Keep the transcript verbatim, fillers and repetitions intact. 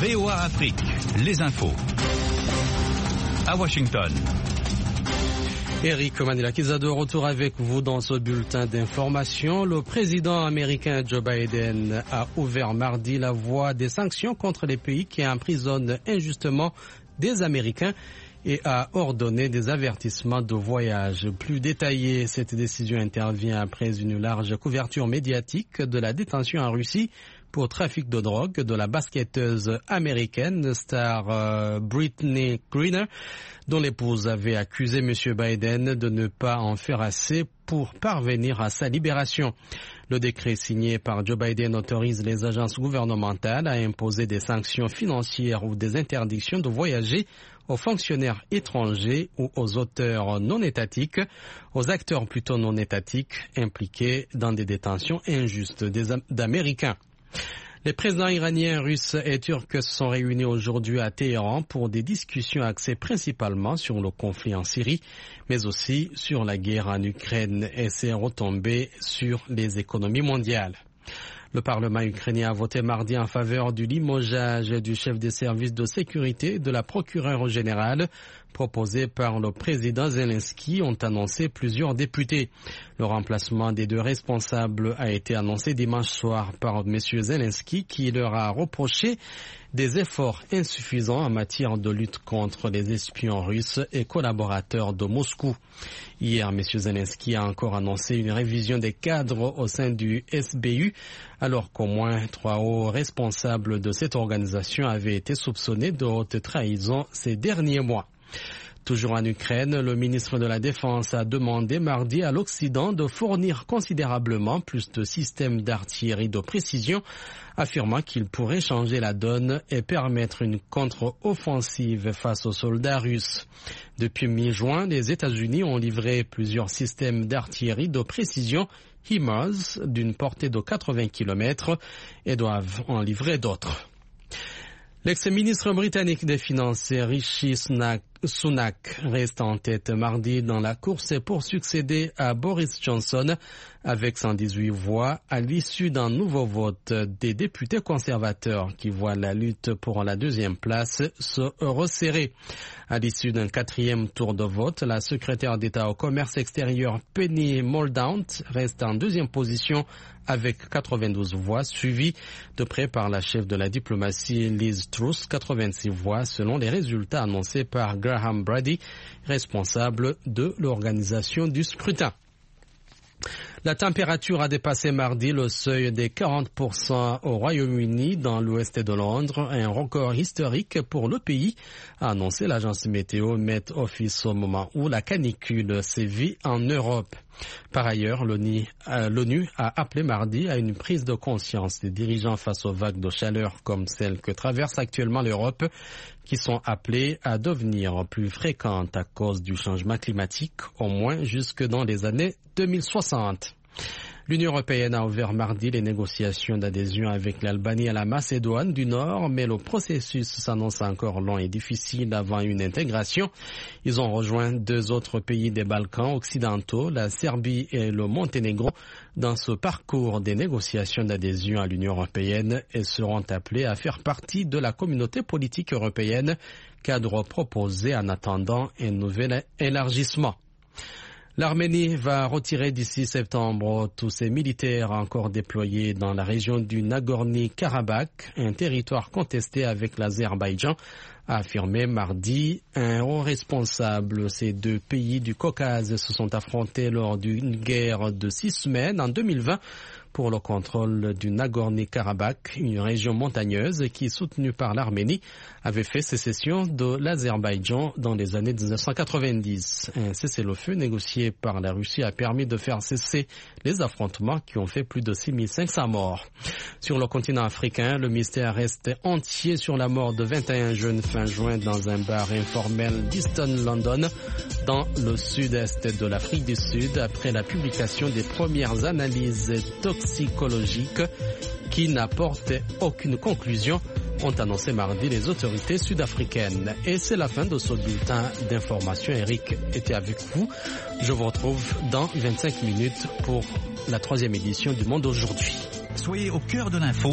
V O A Afrique, les infos. À Washington. Eric Manila-Kiza de retour avec vous dans ce bulletin d'information. Le président américain Joe Biden a ouvert mardi la voie des sanctions contre les pays qui emprisonnent injustement des Américains et a ordonné des avertissements de voyage plus détaillés. Cette décision intervient après une large couverture médiatique de la détention en Russie pour trafic de drogue de la basketteuse américaine star euh, Brittney Griner, dont l'épouse avait accusé M. Biden de ne pas en faire assez pour parvenir à sa libération. Le décret signé par Joe Biden autorise les agences gouvernementales à imposer des sanctions financières ou des interdictions de voyager aux fonctionnaires étrangers ou aux auteurs non étatiques, aux acteurs plutôt non étatiques impliqués dans des détentions injustes d'Américains. Les présidents iraniens, russes et turcs se sont réunis aujourd'hui à Téhéran pour des discussions axées principalement sur le conflit en Syrie, mais aussi sur la guerre en Ukraine et ses retombées sur les économies mondiales. Le Parlement ukrainien a voté mardi en faveur du limogeage du chef des services de sécurité de la procureure générale proposé par le président Zelensky, ont annoncé plusieurs députés. Le remplacement des deux responsables a été annoncé dimanche soir par M. Zelensky qui leur a reproché des efforts insuffisants en matière de lutte contre les espions russes et collaborateurs de Moscou. Hier, M. Zelensky a encore annoncé une révision des cadres au sein du S B U, alors qu'au moins trois hauts responsables de cette organisation avaient été soupçonnés de haute trahison ces derniers mois. Toujours en Ukraine, le ministre de la Défense a demandé mardi à l'Occident de fournir considérablement plus de systèmes d'artillerie de précision, affirmant qu'il pourrait changer la donne et permettre une contre-offensive face aux soldats russes. Depuis mi-juin, les États-Unis ont livré plusieurs systèmes d'artillerie de précision HIMARS d'une portée de quatre-vingts kilomètres et doivent en livrer d'autres. L'ex-ministre britannique des Finances, Rishi Sunak, reste en tête mardi dans la course pour succéder à Boris Johnson avec cent dix-huit voix à l'issue d'un nouveau vote des députés conservateurs qui voient la lutte pour la deuxième place se resserrer. À l'issue d'un quatrième tour de vote, la secrétaire d'État au commerce extérieur Penny Mordaunt reste en deuxième position avec quatre-vingt-douze voix, suivie de près par la chef de la diplomatie Liz Truss, quatre-vingt-six voix selon les résultats annoncés par Graham Brady, responsable de l'organisation du scrutin. La température a dépassé mardi le seuil des quarante pour cent au Royaume-Uni dans l'ouest de Londres, un record historique pour le pays, a annoncé l'agence météo Met Office au moment où la canicule sévit en Europe. Par ailleurs, l'ONU a appelé mardi à une prise de conscience des dirigeants face aux vagues de chaleur comme celles que traverse actuellement l'Europe, qui sont appelées à devenir plus fréquentes à cause du changement climatique, au moins jusque dans les années deux mille soixante. L'Union européenne a ouvert mardi les négociations d'adhésion avec l'Albanie et la Macédoine du Nord, mais le processus s'annonce encore long et difficile avant une intégration. Ils ont rejoint deux autres pays des Balkans occidentaux, la Serbie et le Monténégro, dans ce parcours des négociations d'adhésion à l'Union européenne et seront appelés à faire partie de la communauté politique européenne, cadre proposé en attendant un nouvel élargissement. L'Arménie va retirer d'ici septembre tous ses militaires encore déployés dans la région du Nagorno-Karabakh, un territoire contesté avec l'Azerbaïdjan, a affirmé mardi un haut responsable. Ces deux pays du Caucase se sont affrontés lors d'une guerre de six semaines en deux mille vingt pour le contrôle du Nagorno-Karabakh, une région montagneuse qui, soutenue par l'Arménie, avait fait sécession de l'Azerbaïdjan dans les années mille neuf cent quatre-vingt-dix. Un cessez-le-feu négocié par la Russie a permis de faire cesser les affrontements qui ont fait plus de six mille cinq cents morts. Sur le continent africain, le mystère reste entier sur la mort de vingt et un jeunes fin juin dans un bar informel d'Easton London, dans le sud-est de l'Afrique du Sud, après la publication des premières analyses toxicologiques qui n'apportent aucune conclusion, ont annoncé mardi les autorités sud-africaines. Et c'est la fin de ce bulletin d'information. Eric était avec vous. Je vous retrouve dans vingt-cinq minutes pour la troisième édition du Monde aujourd'hui. Soyez au cœur de l'info.